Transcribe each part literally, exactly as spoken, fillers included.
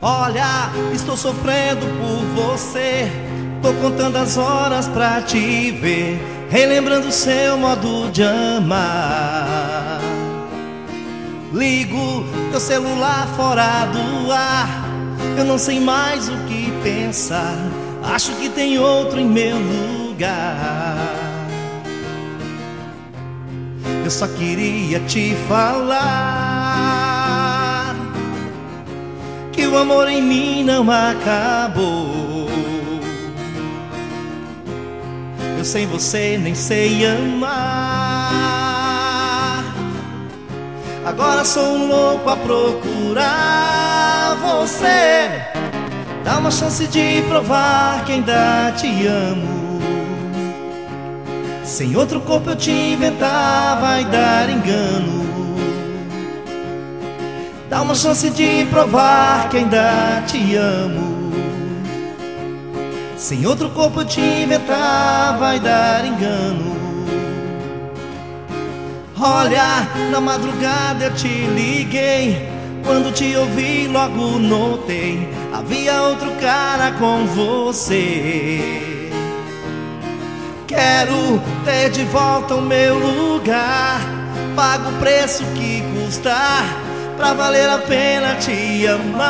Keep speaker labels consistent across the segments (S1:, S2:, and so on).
S1: Olha, estou sofrendo por você. Tô contando as horas pra te ver, relembrando seu modo de amar. Ligo teu celular fora do ar, eu não sei mais o que pensar. Acho que tem outro em meu lugar. Eu só queria te falar que o amor em mim não acabou. Eu sem você nem sei amar. Agora sou um louco a procurar você. Dá uma chance de provar que ainda te amo. Sem outro corpo eu te inventar, vai dar engano. Dá uma chance de provar que ainda te amo. Sem outro corpo eu te inventar, vai dar engano. Olha, na madrugada eu te liguei. Quando te ouvi logo notei, havia outro cara com você. Quero ter de volta o meu lugar. Pago o preço que custar pra valer a pena te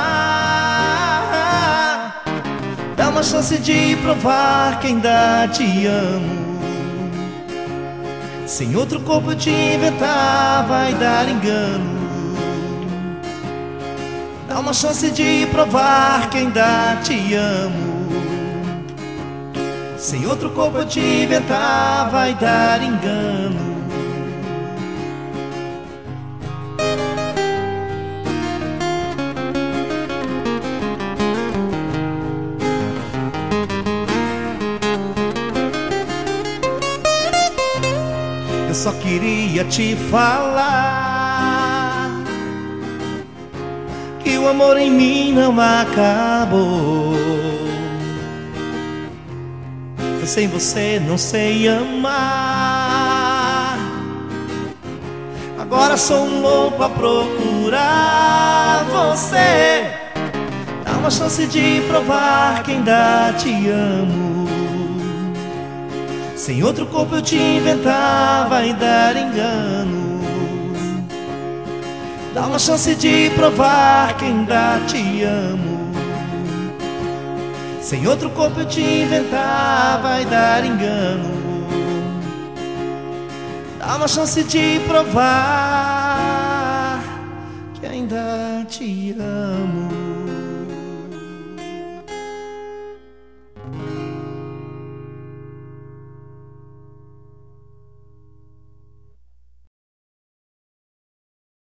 S1: amar. Dá uma chance de provar que ainda te amo. Sem outro corpo eu te inventar, vai dar engano. Dá uma chance de provar que ainda te amo. Sem outro corpo eu te inventar, vai dar engano. Eu só queria te falar que o amor em mim não acabou. Eu sem você não sei amar. Agora sou um louco a procurar você. Dá uma chance de provar que ainda te amo. Sem outro corpo eu te inventar, vai dar engano. Dá uma chance de provar que ainda te amo. Sem outro corpo eu te inventar, vai dar engano. Dá uma chance de provar que ainda te amo.